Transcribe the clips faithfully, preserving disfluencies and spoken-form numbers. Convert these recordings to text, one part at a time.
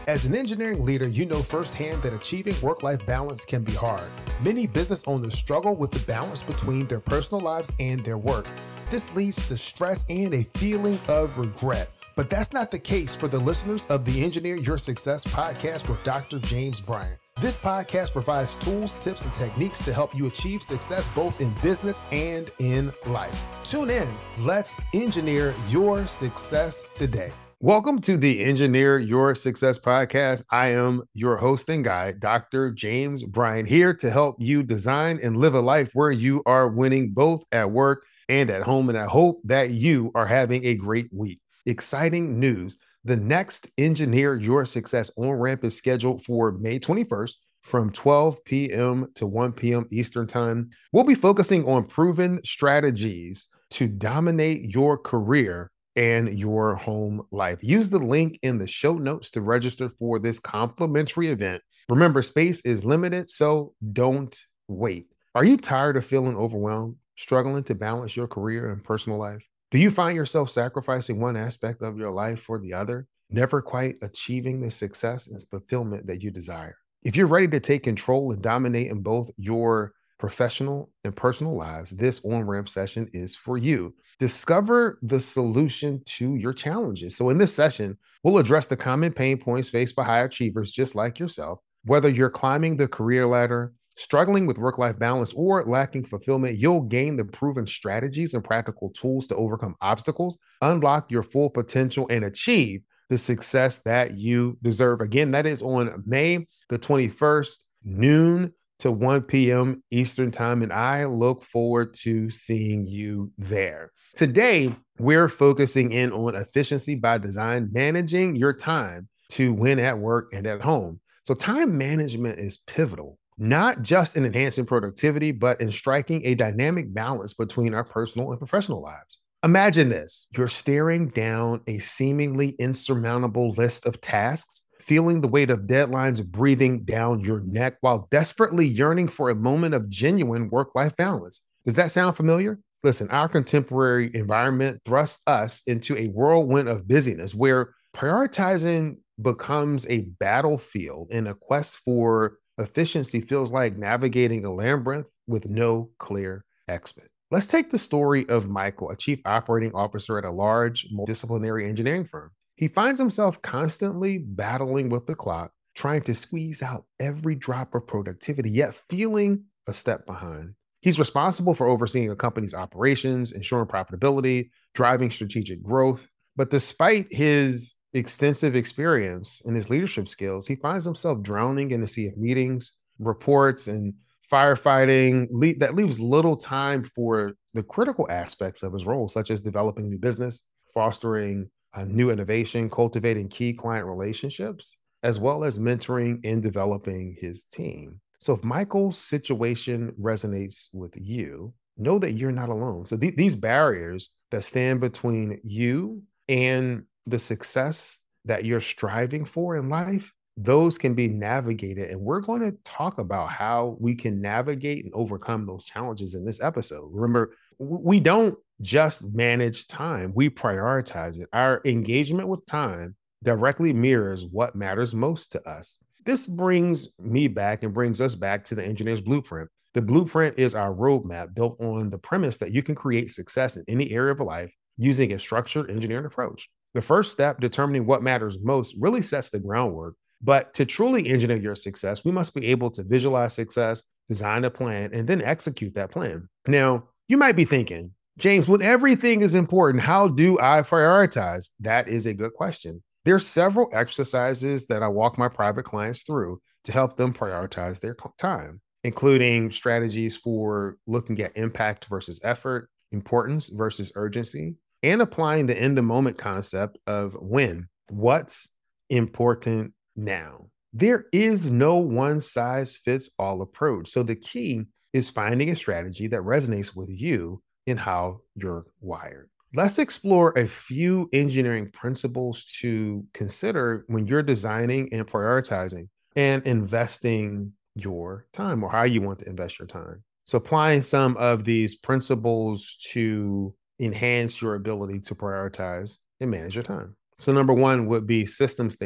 As an engineering leader, you know firsthand that achieving work-life balance can be hard. Many business owners struggle with the balance between their personal lives and their work. This leads to stress and a feeling of regret. But that's not the case for the listeners of the Engineer Your Success podcast with Doctor James Bryant. This podcast provides tools, tips, and techniques to help you achieve success both in business and in life. Tune in. Let's engineer your success today. Welcome to the Engineer Your Success podcast. I am your host and guide, Doctor James Bryant, here to help you design and live a life where you are winning both at work and at home. And I hope that you are having a great week. Exciting news. The next Engineer Your Success on-ramp is scheduled for May twenty-first from twelve p.m. to one p.m. Eastern Time. We'll be focusing on proven strategies to dominate your career and your home life. Use the link in the show notes to register for this complimentary event. Remember, space is limited, so don't wait. Are you tired of feeling overwhelmed, struggling to balance your career and personal life? Do you find yourself sacrificing one aspect of your life for the other, never quite achieving the success and fulfillment that you desire? If you're ready to take control and dominate in both your professional and personal lives, this on-ramp session is for you. Discover the solution to your challenges. So in this session, we'll address the common pain points faced by high achievers just like yourself. Whether you're climbing the career ladder, struggling with work-life balance, or lacking fulfillment, you'll gain the proven strategies and practical tools to overcome obstacles, unlock your full potential, and achieve the success that you deserve. Again, that is on May the twenty-first, noon to one p.m. Eastern Time, and I look forward to seeing you there. Today, we're focusing in on efficiency by design, managing your time to win at work and at home. So time management is pivotal, not just in enhancing productivity, but in striking a dynamic balance between our personal and professional lives. Imagine this: you're staring down a seemingly insurmountable list of tasks, feeling the weight of deadlines breathing down your neck while desperately yearning for a moment of genuine work-life balance. Does that sound familiar? Listen, our contemporary environment thrusts us into a whirlwind of busyness where prioritizing becomes a battlefield and a quest for efficiency feels like navigating a labyrinth with no clear exit. Let's take the story of Michael, a chief operating officer at a large multidisciplinary engineering firm. He finds himself constantly battling with the clock, trying to squeeze out every drop of productivity, yet feeling a step behind. He's responsible for overseeing a company's operations, ensuring profitability, driving strategic growth. But despite his extensive experience and his leadership skills, he finds himself drowning in a sea of meetings, reports, and firefighting le- that leaves little time for the critical aspects of his role, such as developing new business, fostering uh, new innovation, cultivating key client relationships, as well as mentoring and developing his team. So if Michael's situation resonates with you, know that you're not alone. So th- these barriers that stand between you and the success that you're striving for in life, those can be navigated. And we're going to talk about how we can navigate and overcome those challenges in this episode. Remember, we don't just manage time, we prioritize it. Our engagement with time directly mirrors what matters most to us. This brings me back and brings us back to the engineer's blueprint. The blueprint is our roadmap built on the premise that you can create success in any area of life using a structured engineering approach. The first step, determining what matters most, really sets the groundwork. But to truly engineer your success, we must be able to visualize success, design a plan, and then execute that plan. Now, you might be thinking, James, when everything is important, how do I prioritize? That is a good question. There are several exercises that I walk my private clients through to help them prioritize their time, including strategies for looking at impact versus effort, importance versus urgency, and applying the in the moment concept of when, what's important now. There is no one size fits all approach. So the key is finding a strategy that resonates with you and how you're wired. Let's explore a few engineering principles to consider when you're designing and prioritizing and investing your time, or how you want to invest your time. So applying some of these principles to enhance your ability to prioritize and manage your time. So number one would be systems thinking.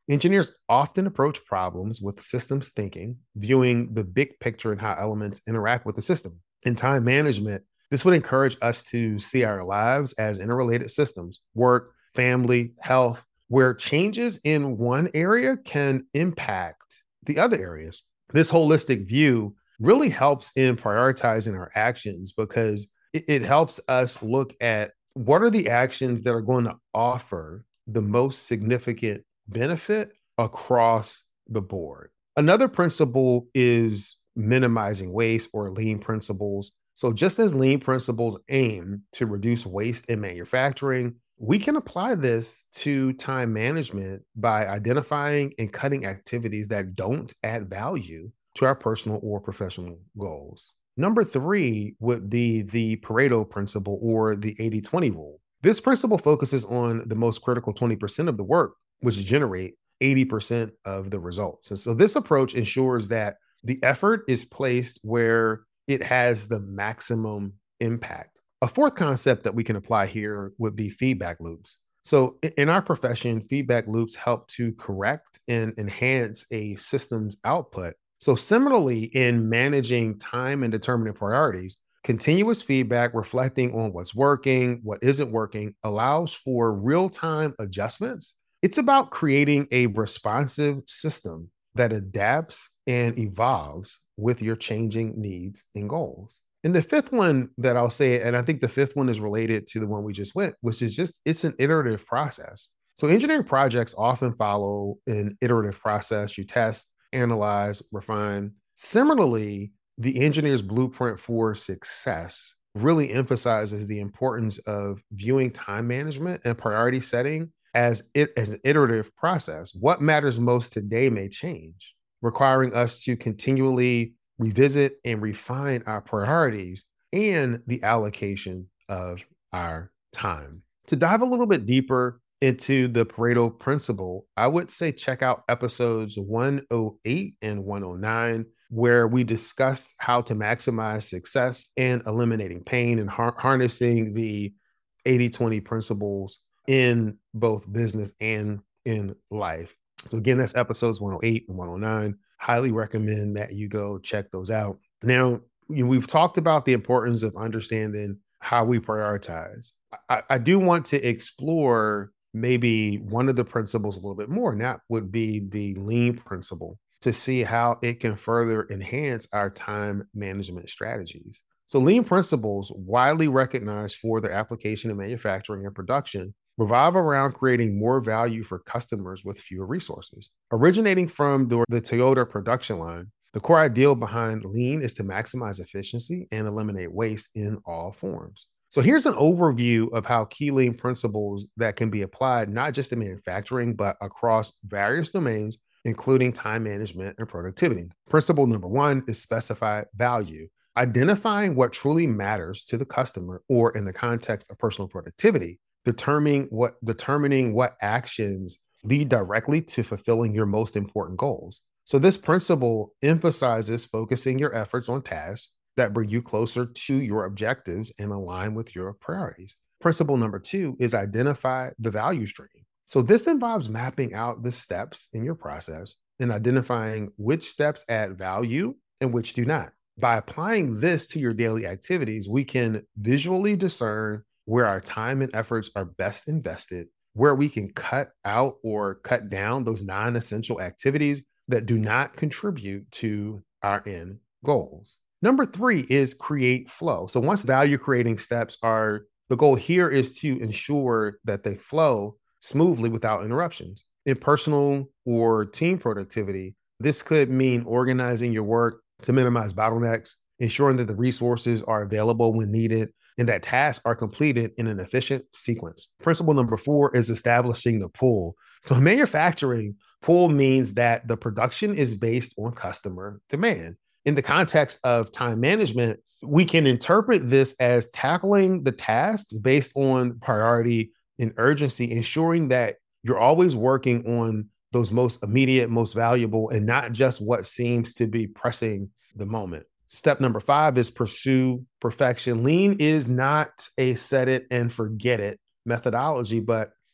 Engineers often approach problems with systems thinking, viewing the big picture and how elements interact with the system. In time management, this would encourage us to see our lives as interrelated systems: work, family, health, where changes in one area can impact the other areas. This holistic view really helps in prioritizing our actions because it, it helps us look at what are the actions that are going to offer the most significant benefit across the board. Another principle is minimizing waste, or lean principles. So just as lean principles aim to reduce waste in manufacturing, we can apply this to time management by identifying and cutting activities that don't add value to our personal or professional goals. Number three would be the Pareto principle, or the eighty twenty rule. This principle focuses on the most critical twenty percent of the work, which generate eighty percent of the results. And so this approach ensures that the effort is placed where it has the maximum impact. A fourth concept that we can apply here would be feedback loops. So in our profession, feedback loops help to correct and enhance a system's output. So similarly, in managing time and determining priorities, continuous feedback reflecting on what's working, what isn't working, allows for real-time adjustments. It's about creating a responsive system that adapts and evolves with your changing needs and goals. And the fifth one that I'll say, and I think the fifth one is related to the one we just went, which is just, it's an iterative process. So engineering projects often follow an iterative process. You test, analyze, refine. Similarly, the engineer's blueprint for success really emphasizes the importance of viewing time management and priority setting as it as an iterative process. What matters most today may change, requiring us to continually revisit and refine our priorities and the allocation of our time. To dive a little bit deeper into the Pareto principle, I would say check out episodes one oh eight and one oh nine, where we discuss how to maximize success and eliminating pain and har- harnessing the eighty twenty principles in both business and in life. So again, that's episodes one oh eight and one oh nine. Highly recommend that you go check those out. Now, you know, we've talked about the importance of understanding how we prioritize. I, I do want to explore maybe one of the principles a little bit more, and that would be the lean principle, to see how it can further enhance our time management strategies. So lean principles, widely recognized for their application in manufacturing and production, revolve around creating more value for customers with fewer resources. Originating from the, the Toyota production line, the core ideal behind lean is to maximize efficiency and eliminate waste in all forms. So here's an overview of how key lean principles that can be applied not just in manufacturing, but across various domains, including time management and productivity. Principle number one is specify value. Identifying what truly matters to the customer, or in the context of personal productivity, determining what determining what actions lead directly to fulfilling your most important goals. So this principle emphasizes focusing your efforts on tasks that bring you closer to your objectives and align with your priorities. Principle number two is identify the value stream. So this involves mapping out the steps in your process and identifying which steps add value and which do not. By applying this to your daily activities, we can visually discern where our time and efforts are best invested, where we can cut out or cut down those non-essential activities that do not contribute to our end goals. Number three is create flow. So once value creating steps are, the goal here is to ensure that they flow smoothly without interruptions. In personal or team productivity, this could mean organizing your work to minimize bottlenecks, ensuring that the resources are available when needed, and that tasks are completed in an efficient sequence. Principle number four is establishing the pull. So in manufacturing, pull means that the production is based on customer demand. In the context of time management, we can interpret this as tackling the tasks based on priority and urgency, ensuring that you're always working on those most immediate, most valuable, and not just what seems to be pressing the moment. Step number five is pursue perfection. Lean is not a set it and forget it methodology, but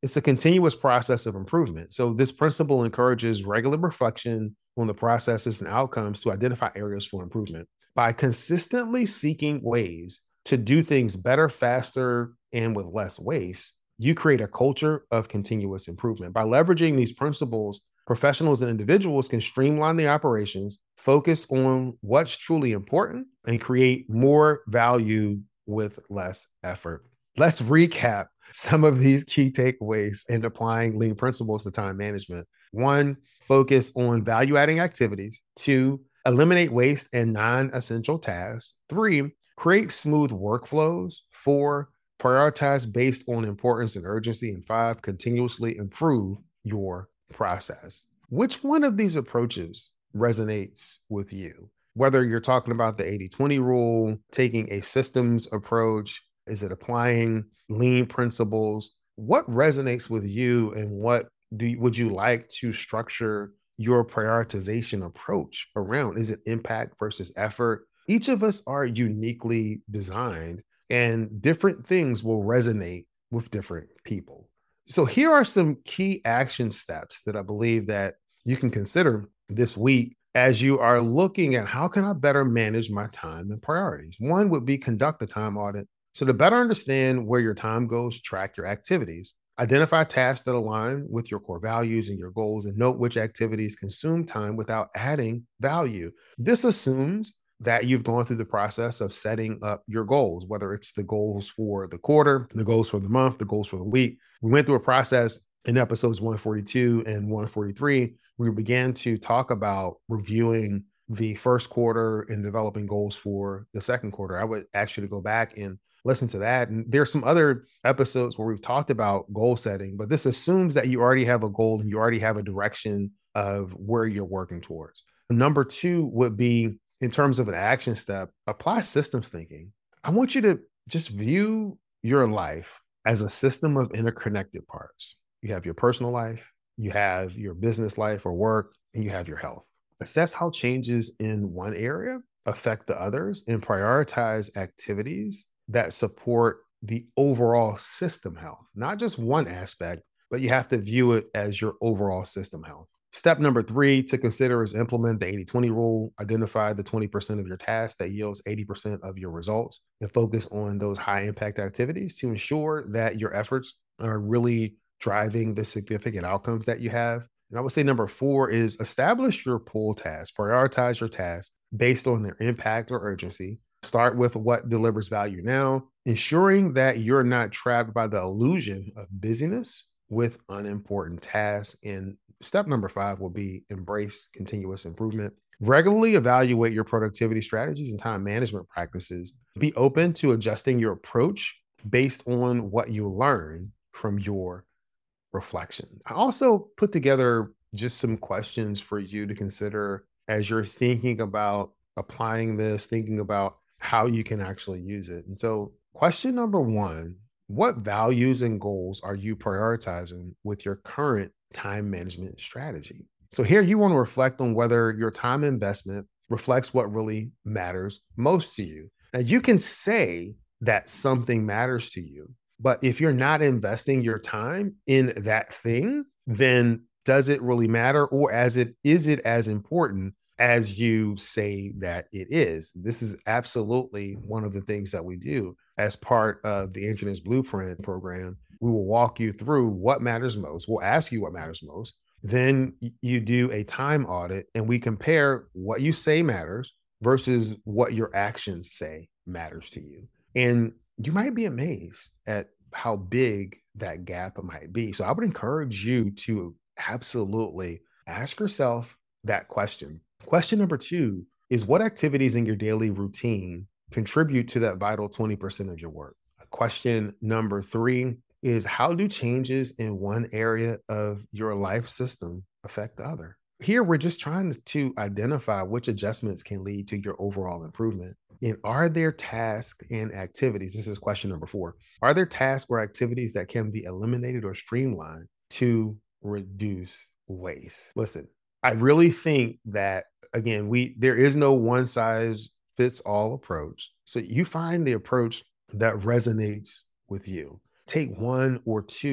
It's a continuous process of improvement. So this principle encourages regular reflection on the processes and outcomes to identify areas for improvement. By consistently seeking ways to do things better, faster, and with less waste, you create a culture of continuous improvement. By leveraging these principles, professionals and individuals can streamline the operations, focus on what's truly important, and create more value with less effort. Let's recap some of these key takeaways in applying lean principles to time management. One, focus on value-adding activities. Two, eliminate waste and non-essential tasks. Three, create smooth workflows. Four, prioritize based on importance and urgency. And five, continuously improve your process. Which one of these approaches resonates with you? Whether you're talking about the eighty twenty rule, taking a systems approach, is it applying lean principles? What resonates with you, and what do you, would you like to structure your prioritization approach around? Is it impact versus effort? Each of us are uniquely designed, and different things will resonate with different people. So here are some key action steps that I believe that you can consider this week as you are looking at how can I better manage my time and priorities. One would be conduct a time audit. So to better understand where your time goes, track your activities, identify tasks that align with your core values and your goals, and note which activities consume time without adding value. This assumes that you've gone through the process of setting up your goals, whether it's the goals for the quarter, the goals for the month, the goals for the week. We went through a process in episodes one forty-two and one forty-three. We began to talk about reviewing the first quarter and developing goals for the second quarter. I would ask you to go back and listen to that. And there's some other episodes where we've talked about goal setting, but this assumes that you already have a goal and you already have a direction of where you're working towards. Number two would be, in terms of an action step, apply systems thinking. I want you to just view your life as a system of interconnected parts. You have your personal life, you have your business life or work, and you have your health. Assess how changes in one area affect the others, and prioritize activities that support the overall system health, not just one aspect, but you have to view it as your overall system health. Step number three to consider is implement the eighty twenty rule. Identify the twenty percent of your tasks that yields eighty percent of your results, and focus on those high impact activities to ensure that your efforts are really driving the significant outcomes that you have. And I would say number four is establish your pull tasks. Prioritize your tasks based on their impact or urgency. Start with what delivers value now, ensuring that you're not trapped by the illusion of busyness with unimportant tasks. And step number five will be embrace continuous improvement. Regularly evaluate your productivity strategies and time management practices. Be open to adjusting your approach based on what you learn from your reflection. I also put together just some questions for you to consider as you're thinking about applying this, thinking about how you can actually use it. And so question number one, what values and goals are you prioritizing with your current time management strategy? So here you want to reflect on whether your time investment reflects what really matters most to you. Now you can say that something matters to you, but if you're not investing your time in that thing, then does it really matter? Or as it is it as important as you say that it is? This is absolutely one of the things that we do as part of the Engineer's Blueprint program. We will walk you through what matters most. We'll ask you what matters most. Then you do a time audit and we compare what you say matters versus what your actions say matters to you. And you might be amazed at how big that gap might be. So I would encourage you to absolutely ask yourself that question. Question number two is, what activities in your daily routine contribute to that vital twenty percent of your work? Question number three is, how do changes in one area of your life system affect the other? Here, we're just trying to identify which adjustments can lead to your overall improvement. And are there tasks and activities? This is question number four. Are there tasks or activities that can be eliminated or streamlined to reduce waste? Listen, I really think that, again, we there is no one size fits all approach. So you find the approach that resonates with you. Take one or two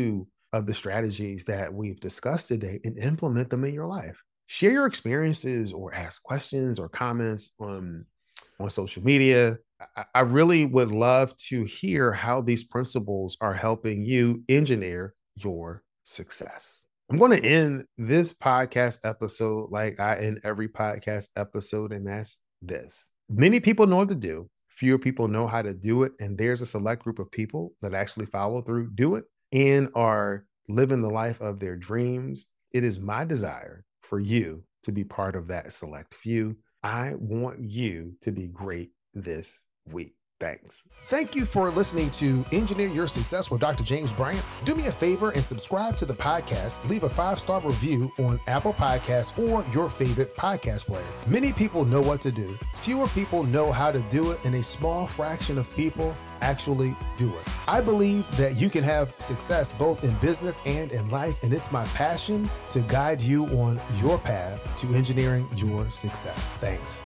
of the strategies that we've discussed today and implement them in your life. Share your experiences or ask questions or comments on, on social media. I, I really would love to hear how these principles are helping you engineer your success. I'm going to end this podcast episode like I end every podcast episode, and that's this. Many people know what to do. Fewer people know how to do it. And there's a select group of people that actually follow through, do it, and are living the life of their dreams. It is my desire for you to be part of that select few. I want you to be great this week. Thanks. Thank you for listening to Engineer Your Success with Doctor James Bryant. Do me a favor and subscribe to the podcast. Leave a five-star review on Apple Podcasts or your favorite podcast player. Many people know what to do. Fewer people know how to do it, and a small fraction of people actually do it. I believe that you can have success both in business and in life, and it's my passion to guide you on your path to engineering your success. Thanks.